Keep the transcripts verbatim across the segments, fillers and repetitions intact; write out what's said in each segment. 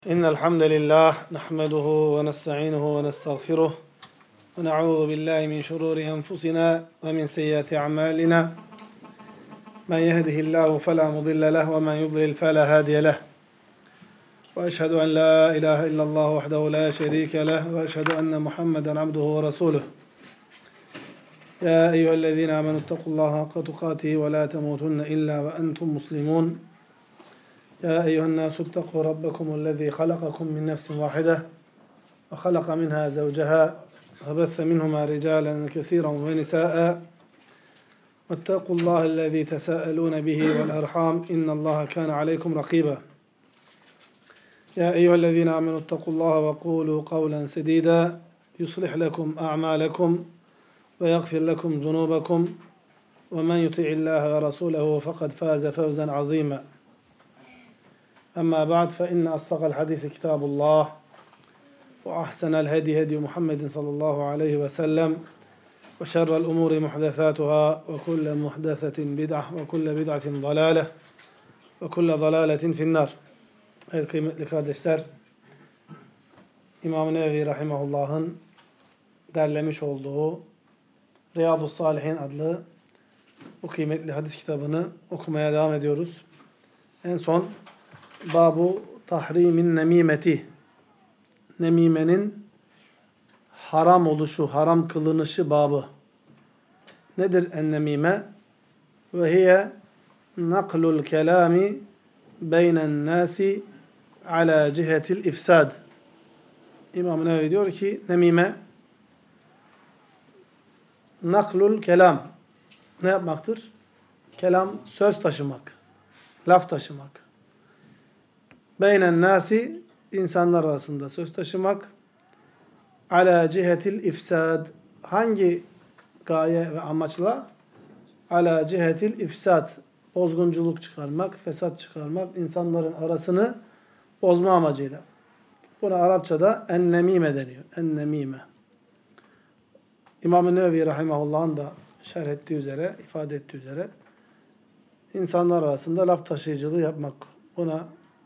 إن الحمد لله نحمده ونستعينه ونستغفره ونعوذ بالله من شرور أنفسنا ومن سيئات أعمالنا من يهده الله فلا مضل له ومن يضلل فلا هادي له وأشهد أن لا إله إلا الله وحده لا شريك له وأشهد أن محمدا عبده ورسوله يا أيها الذين آمنوا اتقوا الله حق تقاته ولا تموتن إلا وأنتم مسلمون يا أيها الناس اتقوا ربكم الذي خلقكم من نفس واحدة وخلق منها زوجها وبث منهما رجالا كثيرا ونساء واتقوا الله الذي تساءلون به والأرحام إن الله كان عليكم رقيبا يا أيها الذين آمنوا اتقوا الله وقولوا قولا سديدا يصلح لكم أعمالكم ويغفر لكم ذنوبكم ومن يطع الله ورسوله فقد فاز فوزا عظيما أما بعد فإن أصدق الحديث كتاب الله وأحسن الهدي هدي محمد صلى الله عليه وسلم وشر الأمور محدثاتها وكل محدثة بدعة وكل بدعة ضلالة وكل ضلالة في النار. Evet kıymetli kardeşler, İmam-ı Nevevi Rahimahullah'ın derlemiş olduğu Riyadus Salihin adlı bu kıymetli hadis kitabını okumaya devam ediyoruz. En son Babu tahrimin nemimeti, nemimenin haram oluşu, haram kılınışı babı. Nedir en-nemime? Ve hiye naklul kelami beynen nasi ala cihetil ifsad. İmam-ı Nevevi diyor ki nemime naklul kelam. Ne yapmaktır? Kelam söz taşımak, laf taşımak. Beynen nasi, insanlar arasında söz taşımak. Ala cihetil ifsad, hangi gaye ve amaçla? Ala cihetil ifsad, bozgunculuk çıkarmak, fesat çıkarmak, insanların arasını bozma amacıyla. Buna Arapçada en-nemime deniyor. En-nemime. İmam-ı Nevevi Rahimahullah'ın da şerh ettiği üzere, ifade ettiği üzere insanlar arasında laf taşıyıcılığı yapmak. Buna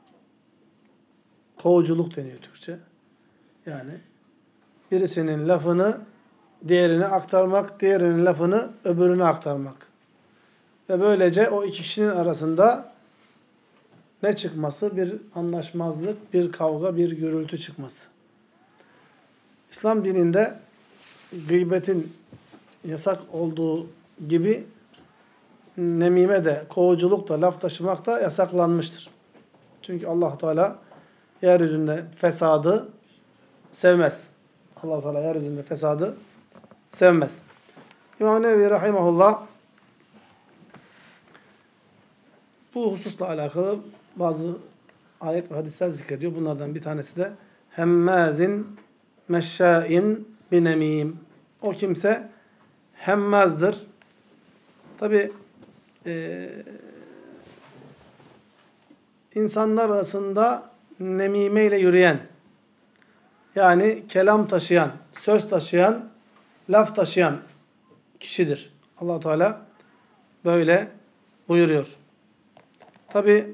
kovuculuk deniyor Türkçe. Yani birisinin lafını diğerine aktarmak, diğerinin lafını öbürüne aktarmak. Ve böylece o iki kişinin arasında ne çıkması? Bir anlaşmazlık, bir kavga, bir gürültü çıkması. İslam dininde gıybetin yasak olduğu gibi nemime de, kovuculuk da, laf taşımak da yasaklanmıştır. Çünkü Allah Teala yeryüzünde fesadı sevmez. Allah Teala yeryüzünde fesadı sevmez. İmam Nevevi Rahimahullah bu hususla alakalı bazı ayet ve hadisler zikrediyor. Bunlardan bir tanesi de hemmazin meşşain binemim. O kimse hemmazdır. Tabi e, insanlar arasında nemime ile yürüyen, yani kelam taşıyan, söz taşıyan, laf taşıyan kişidir. Allah Teala böyle buyuruyor. Tabi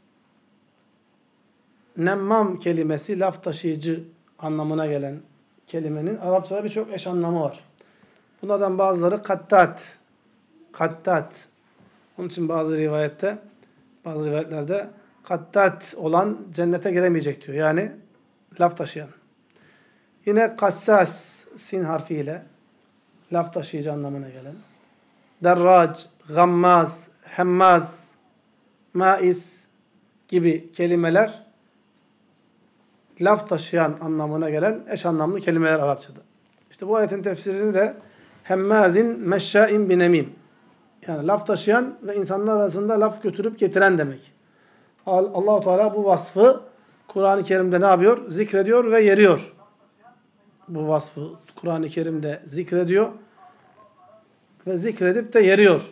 nemmam kelimesi laf taşıyıcı anlamına gelen kelimenin Arapçada birçok eş anlamı var. Bunlardan bazıları kattat, kattat. Onun için bazı rivayette, bazı rivayetlerde kattat olan cennete giremeyecek diyor. Yani laf taşıyan. Yine kassas sin harfiyle laf taşıyıcı anlamına gelen. Derrac, gammaz, hemmaz, maiz gibi kelimeler laf taşıyan anlamına gelen eş anlamlı kelimeler Arapçada. İşte bu ayetin tefsirini de hemmazin meşşain binemim. Yani laf taşıyan ve insanlar arasında laf götürüp getiren demek. Allah-u Teala bu vasfı Kur'an-ı Kerim'de ne yapıyor? Zikrediyor ve yeriyor. Bu vasfı Kur'an-ı Kerim'de zikrediyor ve zikredip de yeriyor.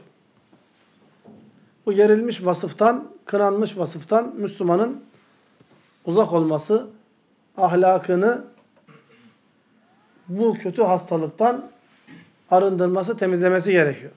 Bu yerilmiş vasıftan, kınanmış vasıftan Müslümanın uzak olması, ahlakını bu kötü hastalıktan arındırması, temizlemesi gerekiyor.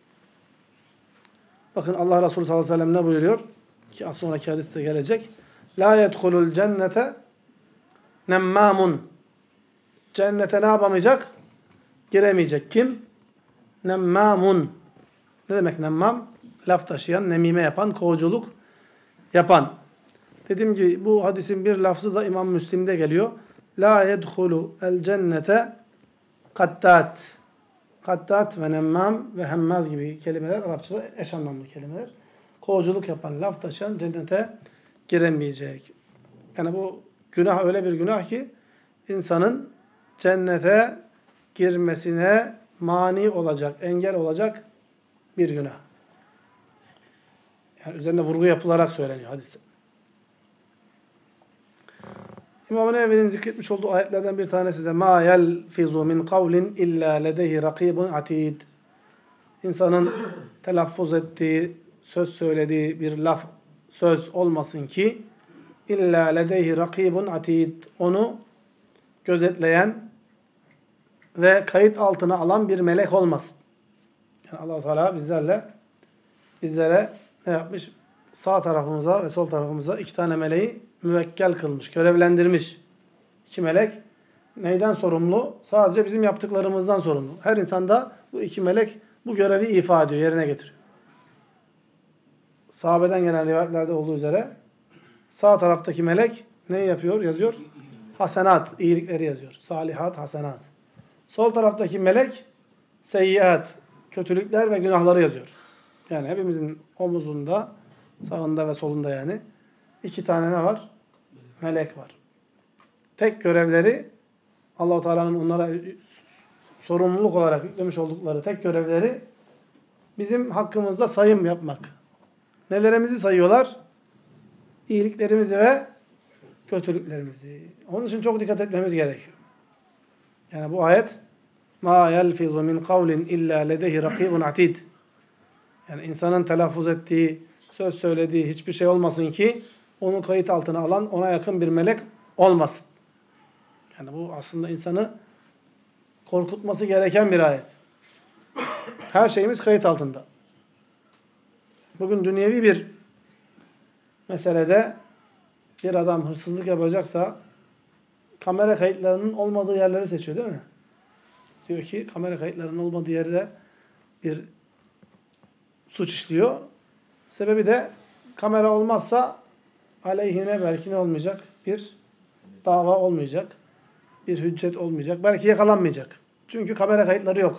Bakın Allah Resulü sallallahu aleyhi ve sellem ne buyuruyor? Ki az sonraki hadiste gelecek. La yedhulul cennete nemmamun. Cennete ne yapamayacak? Giremeyecek. Kim? Nemmamun. Ne demek nemmam? Laf taşıyan, nemime yapan, kovuculuk yapan. Dediğim gibi bu hadisin bir lafzı da İmam Müslim'de geliyor. La yedhulu el cennete kattat. Kattat ve nemmam ve hemmaz gibi kelimeler Arapçada eş anlamlı kelimeler. Kovuculuk yapan, laf taşıyan cennete giremeyecek. Yani bu günah öyle bir günah ki insanın cennete girmesine mani olacak, engel olacak bir günah. Yani üzerine vurgu yapılarak söyleniyor hadiste. İmam-ı Nevevi'nin zikretmiş olduğu ayetlerden bir tanesi de ma yelfizu min kavlin illa ledeyhi rakibun atid. İnsanın telaffuz ettiği, söz söylediği bir laf, söz olmasın ki illa ledeyhi rakibun atid. Onu gözetleyen ve kayıt altına alan bir melek olmasın. Yani Allah Teala bizlerle bizlere ne yapmış? Sağ tarafımıza ve sol tarafımıza iki tane meleği müvekkel kılmış, görevlendirmiş. İki melek neyden sorumlu? Sadece bizim yaptıklarımızdan sorumlu. Her insanda bu iki melek bu görevi ifa ediyor, yerine getiriyor. Sahabeden gelen rivayetlerde olduğu üzere sağ taraftaki melek ne yapıyor? Yazıyor. Hasenat, iyilikleri yazıyor. Salihat, hasenat. Sol taraftaki melek seyyiat, kötülükler ve günahları yazıyor. Yani hepimizin omuzunda, sağında ve solunda yani iki tane ne var? Melek var. Tek görevleri Allah-u Teala'nın onlara sorumluluk olarak yüklemiş oldukları tek görevleri bizim hakkımızda sayım yapmak. Nelerimizi sayıyorlar? İyiliklerimizi ve kötülüklerimizi. Onun için çok dikkat etmemiz gerekiyor. Yani bu ayet ma yelfizu min kavlin illa ledeyhi rakibun atid. Yani insanın telaffuz ettiği, söz söylediği hiçbir şey olmasın ki onu kayıt altına alan, ona yakın bir melek olmasın. Yani bu aslında insanı korkutması gereken bir ayet. Her şeyimiz kayıt altında. Bugün dünyevi bir meselede bir adam hırsızlık yapacaksa kamera kayıtlarının olmadığı yerleri seçiyor değil mi? Diyor ki kamera kayıtlarının olmadığı yerde bir suç işliyor. Sebebi de kamera olmazsa aleyhine belki ne olmayacak? Bir dava olmayacak. Bir hüccet olmayacak. Belki yakalanmayacak. Çünkü kamera kayıtları yok.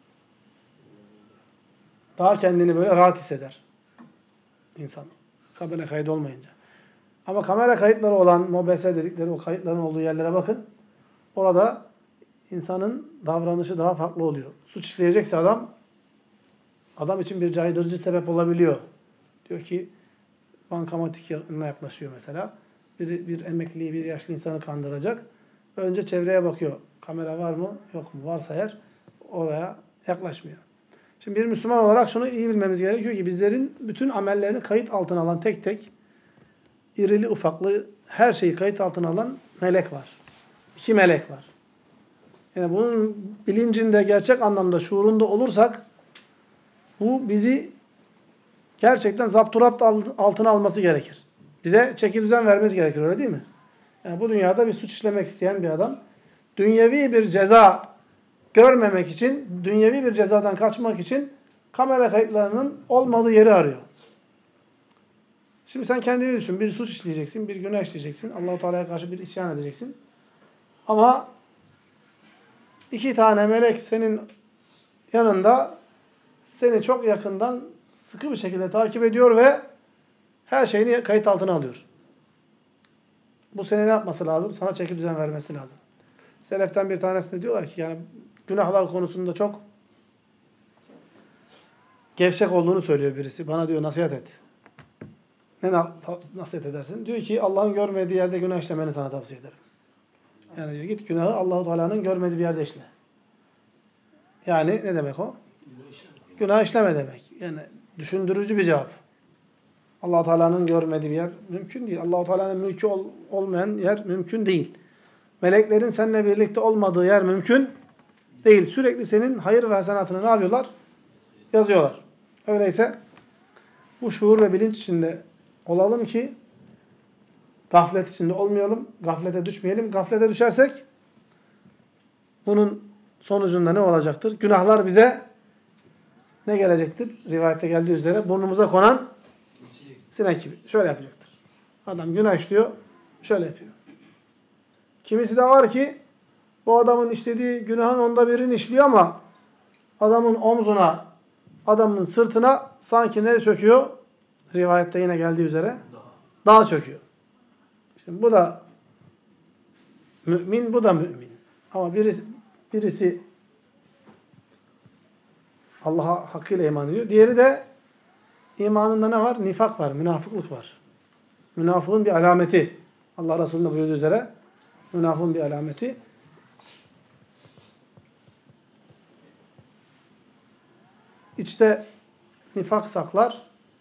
Daha kendini böyle rahat hisseder insan. Kamera kaydı olmayınca. Ama kamera kayıtları olan M O B S dedikleri o kayıtların olduğu yerlere bakın. Orada insanın davranışı daha farklı oluyor. Suç işleyecekse adam adam için bir caydırıcı sebep olabiliyor. Diyor ki bankamatik yanına yaklaşıyor mesela. Bir, bir emekliyi, bir yaşlı insanı kandıracak. Önce çevreye bakıyor. Kamera var mı, yok mu? Varsa eğer oraya yaklaşmıyor. Şimdi bir Müslüman olarak şunu iyi bilmemiz gerekiyor ki bizlerin bütün amellerini kayıt altına alan tek tek irili ufaklı her şeyi kayıt altına alan melek var. İki melek var. Yani bunun bilincinde, gerçek anlamda şuurunda olursak bu bizi gerçekten zapturapt altına alması gerekir. Bize çeki düzen vermesi gerekir, öyle değil mi? Yani bu dünyada bir suç işlemek isteyen bir adam dünyevi bir ceza görmemek için, dünyevi bir cezadan kaçmak için kamera kayıtlarının olmadığı yeri arıyor. Şimdi sen kendini düşün. Bir suç işleyeceksin, bir günah işleyeceksin. Allah-u Teala'ya karşı bir isyan edeceksin. Ama iki tane melek senin yanında seni çok yakından sıkı bir şekilde takip ediyor ve her şeyini kayıt altına alıyor. Bu seni ne yapması lazım? Sana çeki düzen vermesi lazım. Seleften bir tanesinde diyorlar ki yani günahlar konusunda çok gevşek olduğunu söylüyor birisi. Bana diyor nasihat et. Ne nasihat edersin? Diyor ki Allah'ın görmediği yerde günah işlemeni sana tavsiye ederim. Yani diyor git günahı Allah-u Teala'nın görmediği bir yerde işle. Yani ne demek o? Günah işleme demek. Yani düşündürücü bir cevap. Allah-u Teala'nın görmediği bir yer mümkün değil. Allah-u Teala'nın mülkü ol, olmayan yer mümkün değil. Meleklerin seninle birlikte olmadığı yer mümkün değil. Sürekli senin hayır ve hasenatını ne yapıyorlar? Yazıyorlar. Öyleyse bu şuur ve bilinç içinde olalım ki Gaflet içinde olmayalım, gaflete düşmeyelim. Gaflete düşersek bunun sonucunda ne olacaktır? Günahlar bize ne gelecektir? Rivayette geldiği üzere burnumuza konan sinek gibi. Şöyle yapacaktır. Adam günah işliyor, şöyle yapıyor. Kimisi de var ki bu adamın işlediği günahın onda birini işliyor ama adamın omzuna, adamın sırtına sanki ne çöküyor? Rivayette yine geldiği üzere dağ çöküyor. Şimdi bu da mümin, bu da mümin. Ama birisi, birisi Allah'a hakkıyla iman ediyor. Diğeri de imanında ne var? Nifak var, münafıklık var. Münafığın bir alameti. Allah Resulü'nde buyurduğu üzere münafığın bir alameti. İçte nifak saklar.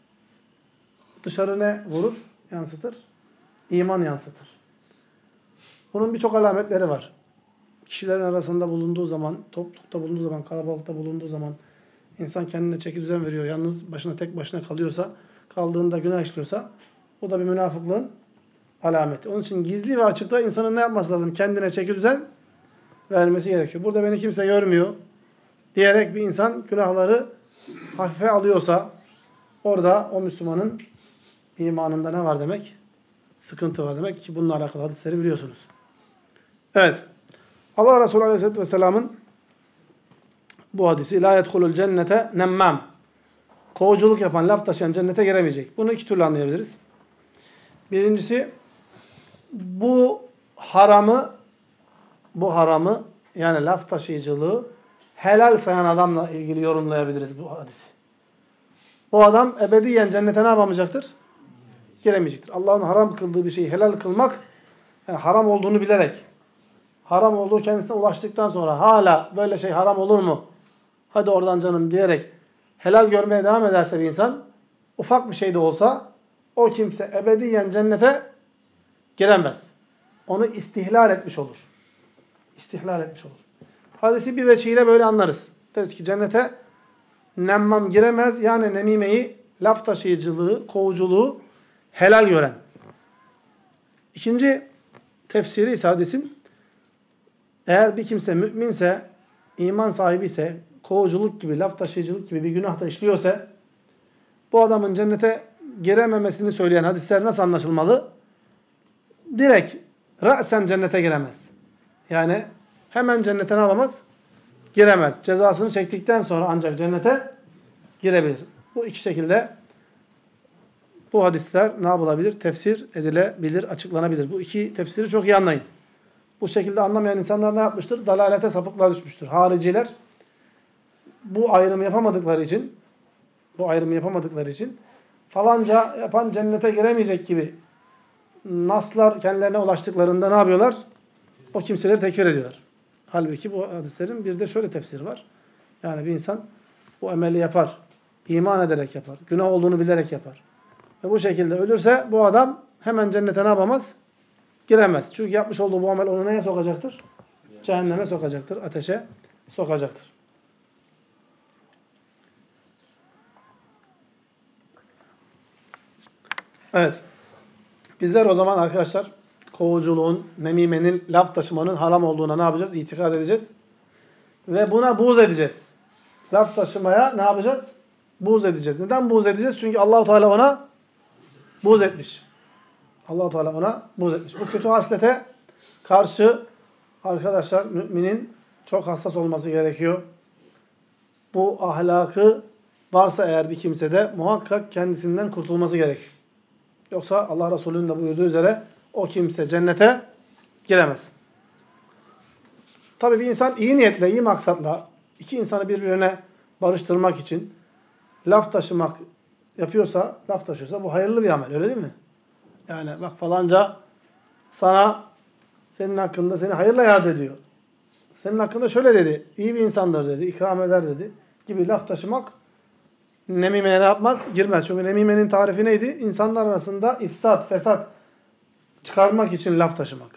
Dışarı ne vurur? Yansıtır. İman yansıtır. Bunun birçok alametleri var. Kişilerin arasında bulunduğu zaman, toplulukta bulunduğu zaman, kalabalıkta bulunduğu zaman insan kendine çeki düzen veriyor. Yalnız başına tek başına kalıyorsa, kaldığında günah işliyorsa o da bir münafıklığın alameti. Onun için gizli ve açıkta insanın ne yapması lazım? Kendine çeki düzen vermesi gerekiyor. Burada beni kimse görmüyor diyerek bir insan günahları hafife alıyorsa orada o Müslümanın imanında ne var demek? Sıkıntı var demek ki bununla alakalı hadisleri biliyorsunuz. Evet. Allah Resulü Aleyhisselatü Vesselam'ın bu hadisi la yedhulul cennete nemmam. Kovuculuk yapan, laf taşıyan cennete giremeyecek. Bunu iki türlü anlayabiliriz. Birincisi bu haramı bu haramı yani laf taşıyıcılığı helal sayan adamla ilgili yorumlayabiliriz bu hadisi. Bu adam ebediyen cennete ne yapamayacaktır? Giremeyecektir. Allah'ın haram kıldığı bir şeyi helal kılmak, yani haram olduğunu bilerek, haram olduğu kendisine ulaştıktan sonra hala böyle şey haram olur mu? Hadi oradan canım diyerek helal görmeye devam ederse bir insan, ufak bir şey de olsa o kimse ebediyen cennete giremez. Onu istihlal etmiş olur. İstihlal etmiş olur. Hadisi bir veçhiyle böyle anlarız. Deriz ki cennete nemmam giremez. Yani nemimeyi, laf taşıyıcılığı, kovuculuğu helal gören. İkinci tefsiri ise hadisin, eğer bir kimse müminse, iman sahibi ise, kovuculuk gibi, laf taşıyıcılık gibi bir günah da işliyorsa, bu adamın cennete girememesini söyleyen hadisler nasıl anlaşılmalı? Direkt, ra'sen cennete giremez. Yani hemen cennete ne yapamaz? Giremez. Cezasını çektikten sonra ancak cennete girebilir. Bu iki şekilde bu hadisler ne yapılabilir? Tefsir edilebilir, açıklanabilir. Bu iki tefsiri çok iyi anlayın. Bu şekilde anlamayan insanlar ne yapmıştır? Dalalete, sapıklığa düşmüştür. Hariciler bu ayrımı yapamadıkları için bu ayrımı yapamadıkları için falanca yapan cennete giremeyecek gibi naslar kendilerine ulaştıklarında ne yapıyorlar? O kimseleri tekfir ediyorlar. Halbuki bu hadislerin bir de şöyle tefsiri var. Yani bir insan bu ameli yapar. İman ederek yapar. Günah olduğunu bilerek yapar. Ve bu şekilde ölürse bu adam hemen cennete ne yapamaz? Giremez. Çünkü yapmış olduğu bu amel onu neye sokacaktır? Cehenneme sokacaktır. Ateşe sokacaktır. Evet. Bizler o zaman arkadaşlar kovuculuğun, nemimenin, laf taşımanın haram olduğuna ne yapacağız? İtikad edeceğiz. Ve buna buğz edeceğiz. Laf taşımaya ne yapacağız? Buğz edeceğiz. Neden buğz edeceğiz? Çünkü Allah-u Teala ona buğz etmiş. Allah-u Teala ona buğz etmiş. Bu kötü haslete karşı arkadaşlar müminin çok hassas olması gerekiyor. Bu ahlakı varsa eğer bir kimsede muhakkak kendisinden kurtulması gerekiyor. Yoksa Allah Resulü'nün de buyurduğu üzere o kimse cennete giremez. Tabii bir insan iyi niyetle, iyi maksatla iki insanı birbirine barıştırmak için laf taşımak yapıyorsa, laf taşıyorsa bu hayırlı bir amel, öyle değil mi? Yani bak falanca sana senin hakkında seni hayırla yad ediyor. Senin hakkında şöyle dedi, iyi bir insandır dedi, ikram eder dedi gibi laf taşımak nemimeye ne yapmaz? Girmez. Çünkü nemimenin tarifi neydi? İnsanlar arasında ifsat, fesat çıkarmak için laf taşımak.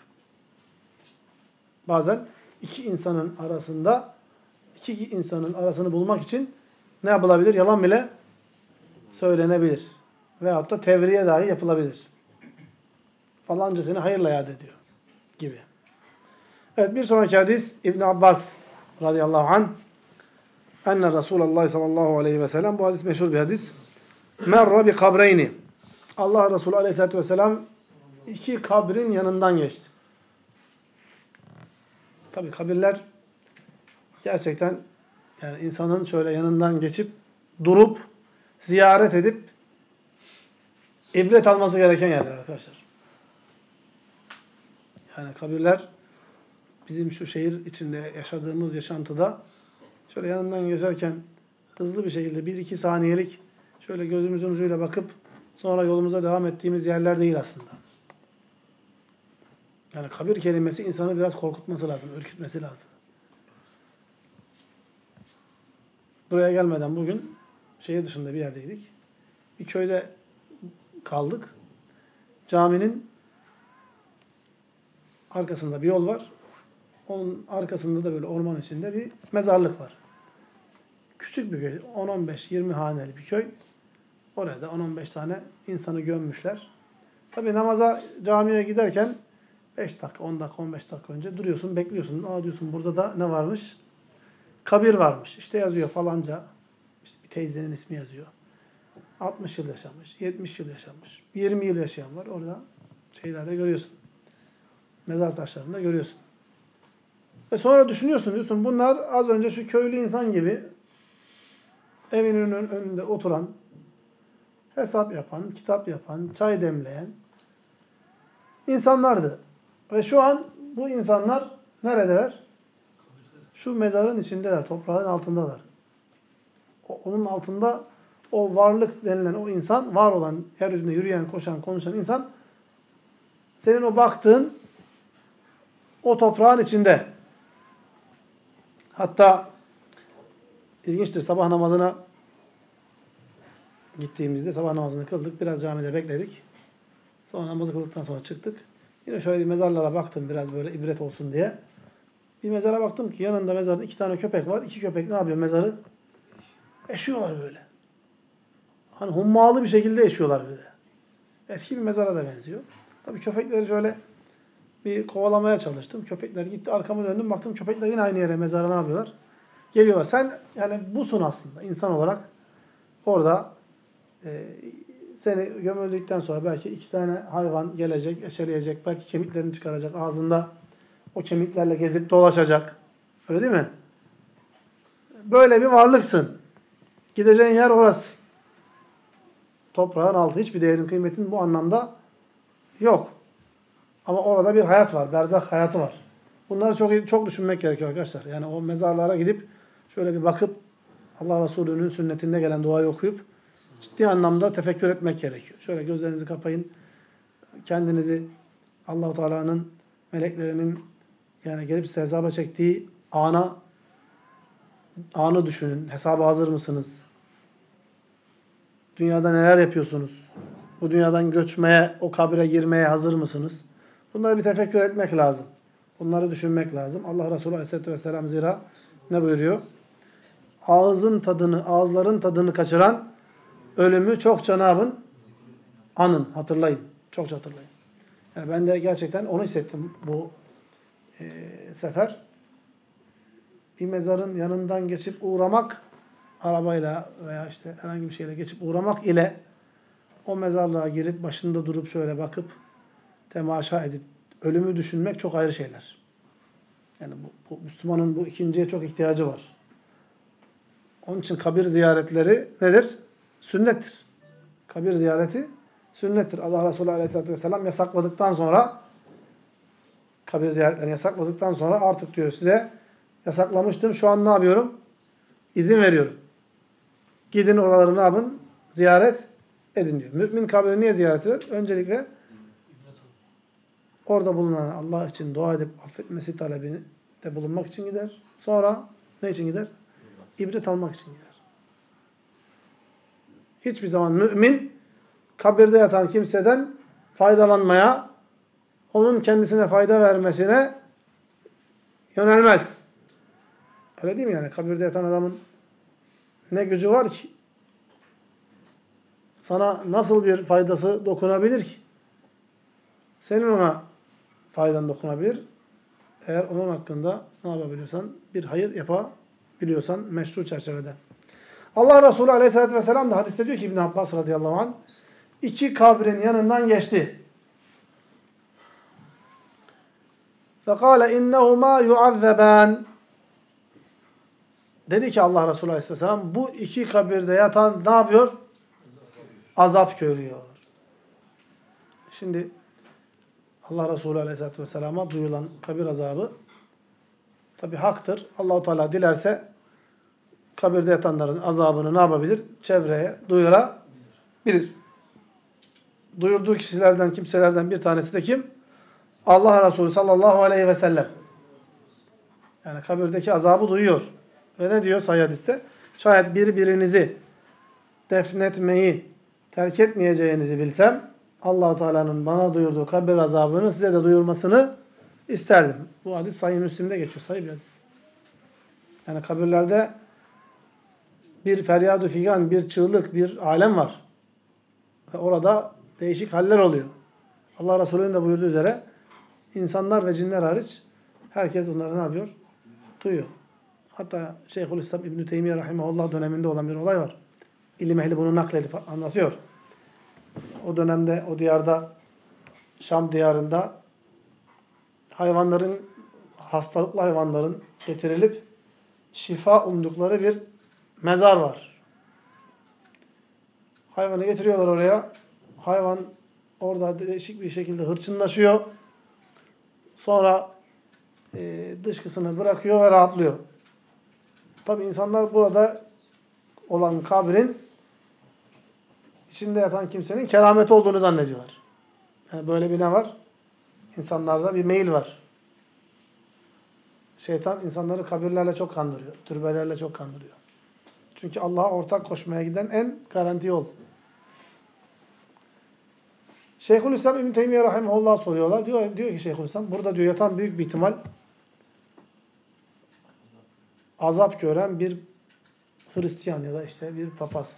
Bazen iki insanın arasında, iki insanın arasını bulmak için ne yapılabilir? Yalan bile söylenebilir. Veyahut da tevriye dahi yapılabilir. falanca seni hayırla yad ediyor gibi. Evet, bir sonraki hadis İbn Abbas radıyallahu anh enne Resulullah sallallahu aleyhi ve sellem, bu hadis meşhur bir hadis. Merra bi kabreyni. Allah Resulü aleyhissalatü vesselam iki kabrin yanından geçti. Tabii kabirler gerçekten yani insanın şöyle yanından geçip durup ziyaret edip ibret alması gereken yerler arkadaşlar. Yani kabirler bizim şu şehir içinde yaşadığımız yaşantıda şöyle yanından geçerken hızlı bir şekilde bir iki saniyelik şöyle gözümüzün ucuyla bakıp sonra yolumuza devam ettiğimiz yerler değil aslında. Yani kabir kelimesi insanı biraz korkutması lazım, ürkütmesi lazım. Buraya gelmeden bugün şehir dışında bir yerdeydik. Bir köyde kaldık. Caminin arkasında bir yol var. Onun arkasında da böyle orman içinde bir mezarlık var. Küçük bir köy. on on beş yirmi haneli bir köy. Oraya da on on beş tane insanı gömmüşler. Tabii namaza, camiye giderken beş dakika, on dakika, on beş dakika önce duruyorsun, bekliyorsun. Aa diyorsun, burada da ne varmış? Kabir varmış. İşte yazıyor falanca. İşte bir teyzenin ismi yazıyor. altmış yıl yaşamış, yetmiş yıl yaşamış, yirmi yıl yaşayan var. Orada şeylerde görüyorsun. Mezar taşlarında görüyorsun. Ve sonra düşünüyorsun, diyorsun bunlar az önce şu köylü insan gibi evinin önünde oturan, hesap yapan, kitap yapan, çay demleyen insanlardı. Ve şu an bu insanlar neredeler? Şu mezarın içindeler, toprağın altındalar. Onun altında o varlık denilen o insan, var olan, yeryüzünde yürüyen, koşan, konuşan insan, senin o baktığın o toprağın içinde. Hatta ilginçtir, sabah namazına gittiğimizde sabah namazını kıldık. Biraz camide bekledik. Sonra namazı kıldıktan sonra çıktık. Yine şöyle bir mezarlara baktım biraz böyle ibret olsun diye. Bir mezara baktım ki yanında mezarda iki tane köpek var. İki köpek ne yapıyor mezarı? Eşiyorlar böyle. Hani hummalı bir şekilde eşiyorlar böyle. Eski bir mezara da benziyor. Tabii köpekleri şöyle bir kovalamaya çalıştım. Köpekler gitti, arkamı döndüm, baktım köpekler yine aynı yere, mezara ne yapıyorlar? Geliyorlar. Sen yani busun aslında insan olarak. Orada e, seni gömüldükten sonra belki iki tane hayvan gelecek, eşeleyecek, belki kemiklerini çıkaracak, ağzında o kemiklerle gezip dolaşacak. Öyle değil mi? Böyle bir varlıksın. Gideceğin yer orası. Toprağın altı. Hiçbir değerin, kıymetin bu anlamda yok. Ama orada bir hayat var. Berzah hayatı var. Bunları çok çok düşünmek gerekiyor arkadaşlar. Yani o mezarlara gidip şöyle bir bakıp Allah Resulü'nün sünnetinde gelen duayı okuyup ciddi anlamda tefekkür etmek gerekiyor. Şöyle gözlerinizi kapayın. Kendinizi Allah-u Teala'nın, meleklerinin yani gelip size hesaba çektiği ana anı düşünün. Hesaba hazır mısınız? Dünyada neler yapıyorsunuz? Bu dünyadan göçmeye, o kabire girmeye hazır mısınız? Bunları bir tefekkür etmek lazım. Bunları düşünmek lazım. Allah Resulü Aleyhisselatü Vesselam zira ne buyuruyor? Ağzın tadını, ağızların tadını kaçıran ölümü çokça ne yapın? Anın, hatırlayın. Çokça hatırlayın. Yani ben de gerçekten onu hissettim bu e, sefer. Bir mezarın yanından geçip uğramak, arabayla veya işte herhangi bir şeyle geçip uğramak ile o mezarlığa girip başında durup şöyle bakıp temaşa edip ölümü düşünmek çok ayrı şeyler. Yani bu, bu Müslümanın bu ikinciye çok ihtiyacı var. Onun için kabir ziyaretleri nedir? Sünnettir. Kabir ziyareti sünnettir. Allah Resulü Aleyhisselatü Vesselam yasakladıktan sonra, kabir ziyaretlerini yasakladıktan sonra artık diyor size yasaklamıştım. Şu an ne yapıyorum? İzin veriyorum. Gidin oraları ne yapın? Ziyaret edin diyor. Mümin kabrini niye ziyaret eder? Öncelikle orada bulunan Allah için dua edip affetmesi talebinde bulunmak için gider. Sonra ne için gider? İbret almak için gider. Hiçbir zaman mümin kabirde yatan kimseden faydalanmaya, onun kendisine fayda vermesine yönelmez. Öyle değil mi yani? Kabirde yatan adamın ne gücü var ki? Sana nasıl bir faydası dokunabilir ki? senin ona faydan dokunabilir. Eğer onun hakkında ne yapabiliyorsan, bir hayır yapabiliyorsan meşru çerçevede. Allah Resulü Aleyhisselatü Vesselam da hadiste diyor ki İbn Abbas radıyallahu anh, iki kabrin yanından geçti. فَقَالَ اِنَّهُمَا يُعَذَّبَانِ Dedi ki Allah Resulü Aleyhisselam, bu iki kabirde yatan ne yapıyor? Azap görüyor. Şimdi Allah Resulü Aleyhisselatü Vesselam'a duyulan kabir azabı tabi haktır. Allah-u Teala dilerse kabirde yatanların azabını ne yapabilir? Çevreye duyurabilir. Duyurduğu kişilerden, kimselerden bir tanesi de kim? Allah Resulü sallallahu aleyhi ve sellem. Yani kabirdeki azabı duyuyor. Ve ne diyor sahih hadiste? Şayet birbirinizi defnetmeyi terk etmeyeceğinizi bilsem Allah-u Teala'nın bana duyurduğu kabir azabını size de duyurmasını isterdim. Bu hadis Sahih Müslim'de geçiyor. Sahih bir hadis. Yani kabirlerde bir feryad-ı figan, bir çığlık, bir alem var. Ve orada değişik haller oluyor. Allah Resulü'nün de buyurduğu üzere insanlar ve cinler hariç herkes bunları ne yapıyor? Duyuyor. Hatta Şeyhülislam İbn-i Teymiye Rahimahullah döneminde olan bir olay var. İlim ehli bunu nakledip anlatıyor. O dönemde, o diyarda, Şam diyarında hayvanların, hastalıklı hayvanların getirilip şifa umdukları bir mezar var. Hayvanı getiriyorlar oraya. Hayvan orada değişik bir şekilde hırçınlaşıyor. Sonra e, dışkısını bırakıyor ve rahatlıyor. Tabi insanlar burada olan kabrin içinde yatan kimsenin keramet olduğunu zannediyorlar. Yani böyle bir ne var? İnsanlarda bir meyil var. Şeytan insanları kabirlerle çok kandırıyor. Türbelerle çok kandırıyor. Çünkü Allah'a ortak koşmaya giden en garanti yol. Şeyhülislam İbn Teymiye Rahimahullah soruyorlar. Diyor, diyor ki Şeyhülislam, burada diyor yatan büyük bir ihtimal azap gören bir Hristiyan ya da işte bir papaz.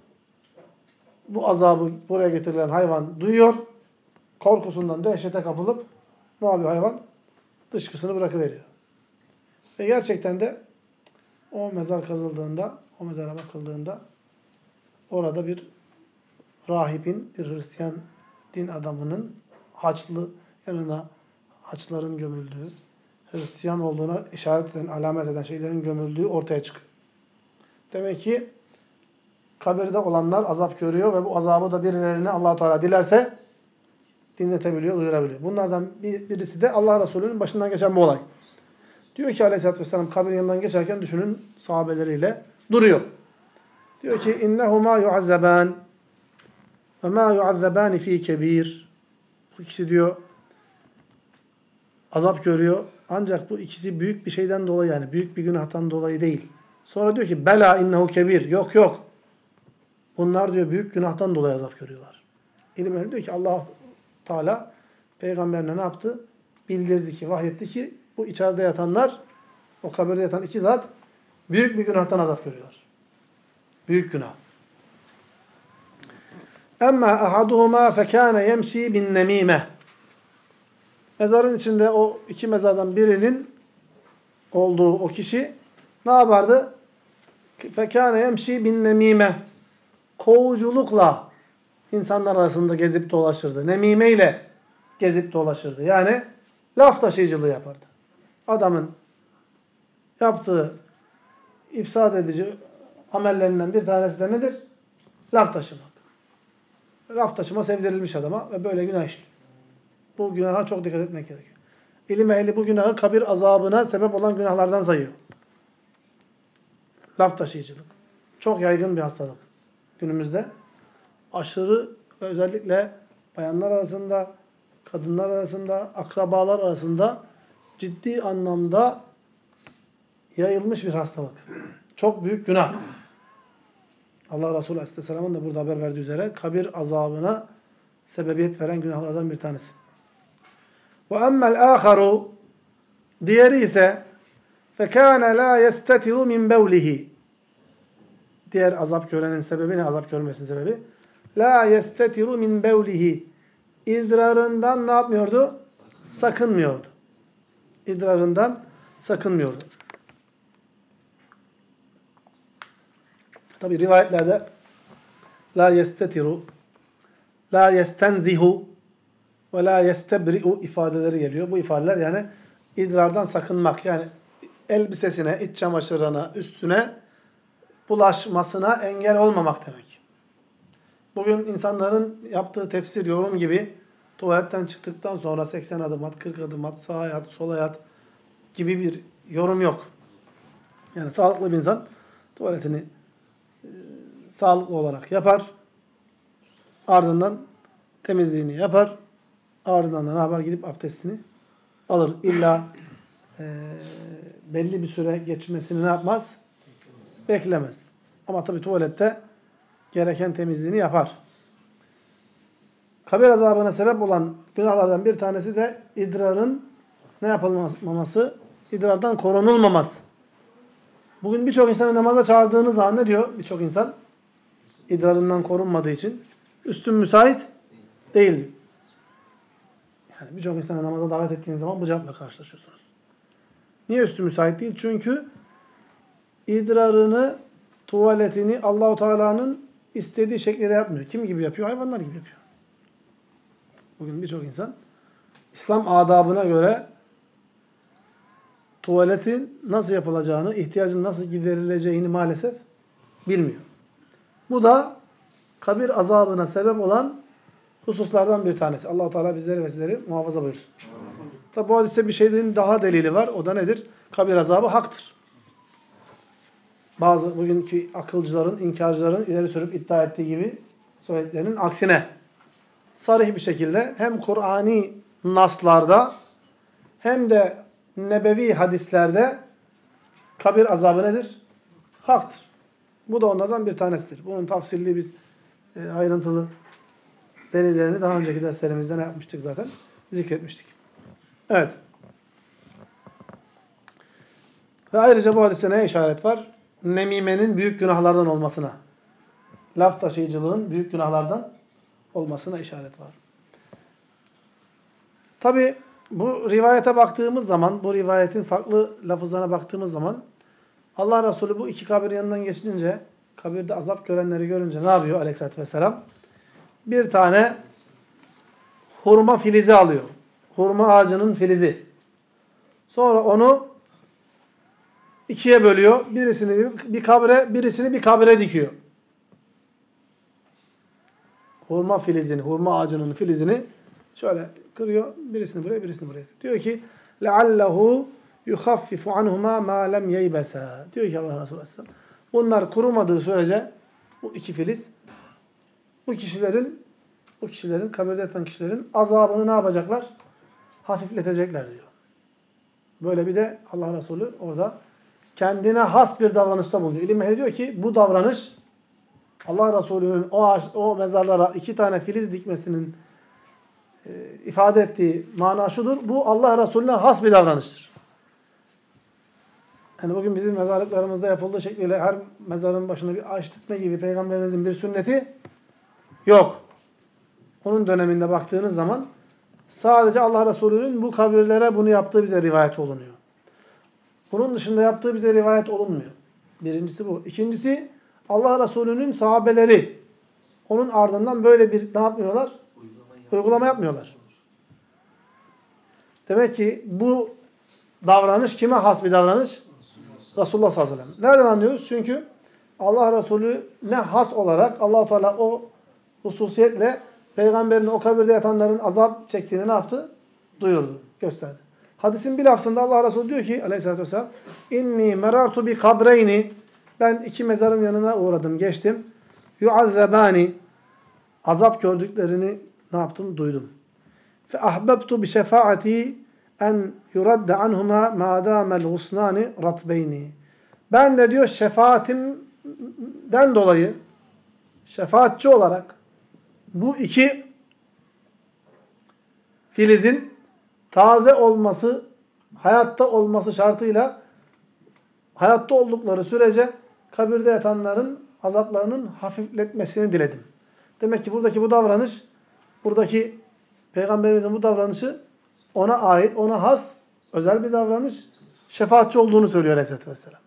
Bu azabı buraya getirilen hayvan duyuyor. Korkusundan dehşete kapılıp ne yapıyor hayvan? Dışkısını bırakıveriyor. Ve gerçekten de o mezar kazıldığında, o mezara bakıldığında orada bir rahibin, bir Hristiyan din adamının haçlı yanına haçların gömüldüğü, Hristiyan olduğuna işaret eden, alamet eden şeylerin gömüldüğü ortaya çıkıyor. Demek ki kabirde olanlar azap görüyor ve bu azabı da birilerine Allah-u Teala dilerse dinletebiliyor, duyurabiliyor. Bunlardan bir, birisi de Allah Resulü'nün başından geçen bu olay. Diyor ki Aleyhisselatü Vesselam kabrin yanından geçerken düşünün sahabeleriyle duruyor. Diyor ki innehuma yuazzaban ve ma yuazzaban fi kebir. Bu ikisi diyor azap görüyor. Ancak bu ikisi büyük bir şeyden dolayı, yani büyük bir günahtan dolayı değil. Sonra diyor ki bela innehu kebir. Yok yok. Bunlar diyor büyük günahtan dolayı azap görüyorlar. İlim ehli diyor ki Allah Teala peygamberine ne yaptı? Bildirdi ki, vahyetti ki bu içeride yatanlar, o kabirde yatan iki zat büyük bir günahtan azap görüyorlar. Büyük günah. Emma ahaduhuma fekâne yemşi bin nemîme. Mezarın içinde o iki mezardan birinin olduğu o kişi ne yapardı? Fekâne yemşi bin nemîme. Kovuculukla insanlar arasında gezip dolaşırdı. Nemime ile gezip dolaşırdı. Yani laf taşıyıcılığı yapardı. Adamın yaptığı ifsad edici amellerinden bir tanesi de nedir? Laf taşımak. Laf taşıma sevdirilmiş adama ve böyle günah işliyor. Bu günaha çok dikkat etmek gerekiyor. İlim ehli bu günahı kabir azabına sebep olan günahlardan sayıyor. Laf taşıyıcılık. Çok yaygın bir hastalık. Günümüzde aşırı ve özellikle bayanlar arasında, kadınlar arasında, akrabalar arasında ciddi anlamda yayılmış bir hastalık. Çok büyük günah. Allah Resulü Aleyhisselam'ın da burada haber verdiği üzere kabir azabına sebebiyet veren günahlardan bir tanesi. Ve emmel âkharu, diğeri ise fekâne lâ yestetiru min bevlihi. Diğer azap görenin sebebi ne? Azap görmesinin sebebi. La yestetiru min bevlihi. idrarından ne yapmıyordu? Sakınmıyordu. İdrarından sakınmıyordu. Tabi rivayetlerde la yestetiru, la yestenzihu ve la yestebri'u ifadeleri geliyor. Bu ifadeler yani idrardan sakınmak. Yani elbisesine, iç çamaşırına, üstüne bulaşmasına engel olmamak demek. Bugün insanların yaptığı tefsir, yorum gibi tuvaletten çıktıktan sonra seksen adım at, kırk adım at, sağa yat, sola yat gibi bir yorum yok. Yani sağlıklı bir insan tuvaletini e, sağlıklı olarak yapar. Ardından temizliğini yapar. Ardından da ne yapar? Gidip abdestini alır. İlla e, belli bir süre geçmesini ne yapmaz? Beklemez. Ama tabii tuvalette gereken temizliğini yapar. Kabir azabına sebep olan günahlardan bir tanesi de idrarın ne yapılmaması? İdrardan korunulmaması. Bugün birçok insanı namaza çağırdığınız zaman ne diyor birçok insan? İdrarından korunmadığı için üstün müsait değil. Yani birçok insanı namaza davet ettiğiniz zaman bu cevapla karşılaşıyorsunuz. Niye üstü müsait değil? Çünkü idrarını, tuvaletini Allahu Teala'nın istediği şekilde yapmıyor. Kim gibi yapıyor? Hayvanlar gibi yapıyor. Bugün birçok insan İslam adabına göre tuvaletin nasıl yapılacağını, ihtiyacın nasıl giderileceğini maalesef bilmiyor. Bu da kabir azabına sebep olan hususlardan bir tanesi. Allah-u Teala bizleri ve sizleri muhafaza buyursun. Tabi bu hadiste bir şeyin daha delili var. O da nedir? Kabir azabı haktır. Bazı bugünkü akılcıların, inkarcıların ileri sürüp iddia ettiği gibi söylediklerinin aksine sarih bir şekilde hem Kur'ani naslarda hem de nebevi hadislerde kabir azabı nedir? Haktır. Bu da onlardan bir tanesidir. Bunun tafsilli biz e, ayrıntılı delillerini daha önceki derslerimizde ne yapmıştık zaten? Zikretmiştik. Evet. Ve ayrıca bu hadise neye işaret var? Nemimenin büyük günahlardan olmasına. Laf taşıyıcılığın büyük günahlardan olmasına işaret var. Tabi bu rivayete baktığımız zaman, bu rivayetin farklı lafızlarına baktığımız zaman Allah Resulü bu iki kabirin yanından geçince, kabirde azap görenleri görünce ne yapıyor Aleyhisselatü Vesselam? Bir tane hurma filizi alıyor. Hurma ağacının filizi. Sonra onu ikiye bölüyor. Birisini bir kabre, birisini bir kabre dikiyor. Hurma filizini, hurma ağacının filizini şöyle kırıyor. Birisini buraya, birisini buraya. Diyor ki لَعَلَّهُ يُخَفِّفُ عَنْهُمَا مَا لَمْ يَيْبَسَا. Diyor ki Allah Resulü Aleyhisselam. Bunlar kurumadığı sürece bu iki filiz bu kişilerin bu kişilerin, kabirde yatan kişilerin azabını ne yapacaklar? Hafifletecekler diyor. Böyle bir de Allah Resulü orada kendine has bir davranışta bulunuyor. İlim ehli diyor ki bu davranış Allah Resulü'nün o, ağaç, o mezarlara iki tane filiz dikmesinin e, ifade ettiği mana şudur. Bu Allah Resulü'ne has bir davranıştır. Yani bugün bizim mezarlıklarımızda yapıldığı şekliyle her mezarın başına bir ağaç dikme gibi Peygamberimizin bir sünneti yok. Onun döneminde baktığınız zaman sadece Allah Resulü'nün bu kabirlere bunu yaptığı bize rivayet olunuyor. Bunun dışında yaptığı bize rivayet olunmuyor. Birincisi bu. İkincisi Allah Resulü'nün sahabeleri onun ardından böyle bir ne yapmıyorlar? Uygulama, Uygulama yapmıyorlar. Demek ki bu davranış kime has bir davranış? Resulullah sallallahu aleyhi ve sellem. Nereden anlıyoruz? Çünkü Allah Resulü ne has olarak Allah-u Teala o hususiyetle Peygamberin o kabirde yatanların azap çektiğini ne yaptı? Duyurdu, gösterdi. Hadisin bir lafzında Allah Resulü diyor ki aleyhissalatü vesselam inni merartu bi kabreyni ben iki mezarın yanına uğradım, geçtim. Yuazzebani azap gördüklerini ne yaptım? Duydum. Fe ahbabtu bi şefaati en yuradda anhuma ma damel husnani ratbeyni. Ben de diyor şefaatimden dolayı şefaatçi olarak bu iki filizin taze olması, hayatta olması şartıyla hayatta oldukları sürece kabirde yatanların azaplarının hafifletmesini diledim. Demek ki buradaki bu davranış, buradaki Peygamberimizin bu davranışı ona ait, ona has, özel bir davranış. Şefaatçi olduğunu söylüyor Aleyhisselatü Vesselam.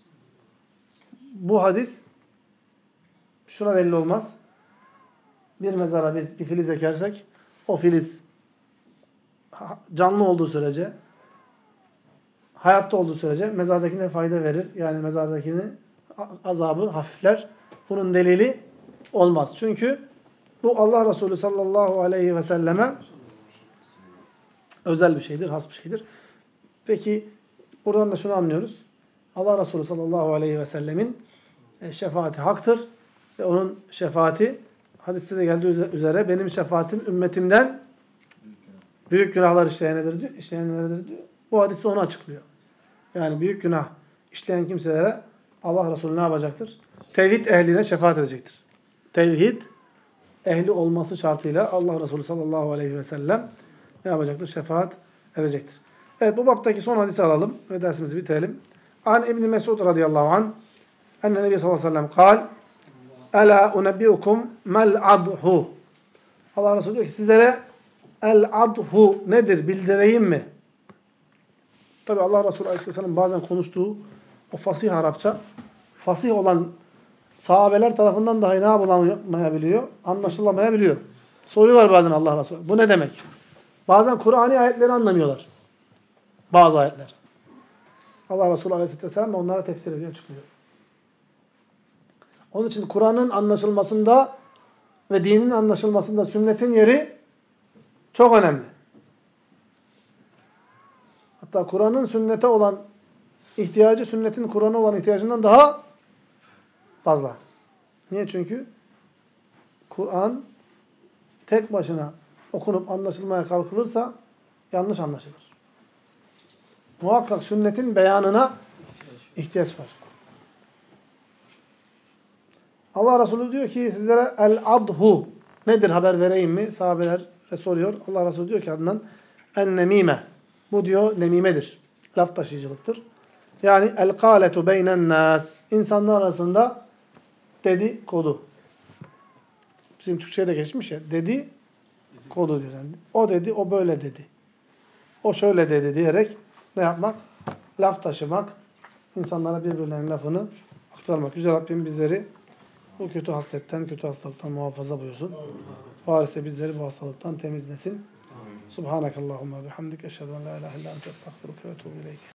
Bu hadis şuna delil olmaz. Bir mezara biz bir filiz ekersek, o filiz canlı olduğu sürece, hayatta olduğu sürece mezardakine fayda verir. Yani mezardakini azabı hafifler. Bunun delili olmaz. Çünkü bu Allah Resulü sallallahu aleyhi ve selleme özel bir şeydir, has bir şeydir. Peki buradan da şunu anlıyoruz. Allah Resulü sallallahu aleyhi ve sellemin şefaati haktır. Ve onun şefaati hadiste de geldiği üzere benim şefaatim ümmetimden büyük günahlar işleyenlerdir diyor. işleyenlerdir diyor. Bu hadis onu açıklıyor. Yani büyük günah işleyen kimselere Allah Resulü ne yapacaktır? Tevhid ehline şefaat edecektir. Tevhid ehli olması şartıyla Allah Resulü sallallahu aleyhi ve sellem ne yapacaktır? Şefaat edecektir. Evet, bu baptaki son hadisi alalım ve dersimizi bitirelim. An İbn Mesud radıyallahu anh enne Nebi sallallahu aleyhi ve sellem kal Ela unebbiukum mel adhu. Allah Resulü diyor ki sizlere el adhu nedir bildireyim mi? Tabi Allah Resulü aleyhisselam bazen konuştuğu o fasih Arapça, fasih olan sahabeler tarafından dahi ne yapılamayabiliyor? Anlaşılamayabiliyor. Soruyorlar bazen Allah Resulü. Bu ne demek? Bazen Kur'an'ı ayetleri anlamıyorlar. Bazı ayetler. Allah Resulü aleyhisselam da onlara tefsir ediyor, çıkıyor. Onun için Kur'an'ın anlaşılmasında ve dinin anlaşılmasında sünnetin yeri çok önemli. Hatta Kur'an'ın sünnete olan ihtiyacı, sünnetin Kur'an'a olan ihtiyacından daha fazla. Niye? Çünkü Kur'an tek başına okunup anlaşılmaya kalkılırsa yanlış anlaşılır. Muhakkak sünnetin beyanına ihtiyaç var. Allah Resulü diyor ki sizlere el-adhu nedir haber vereyim mi? Sahabeler soruyor. Allah Resulü diyor ki ardından en-nemime. Bu diyor nemimedir. Laf taşıyıcılıktır. Yani el-kâletu beynen nâs. İnsanlar arasında dedikodu. Bizim Türkçe'ye de geçmiş ya. Dedi kodu diyor. Yani o dedi, o böyle dedi. O şöyle dedi diyerek ne yapmak? Laf taşımak. İnsanlara birbirlerinin lafını aktarmak. Yüce Rabbim bizleri bu kötü hasletten, kötü hastalıktan muhafaza buyursun. Varese bizleri bu hastalıktan temizlesin. Subhanakallahumma bihamdik. Eşhedü en la ilahe illa ente estağfiruke ve etûbü ileyk.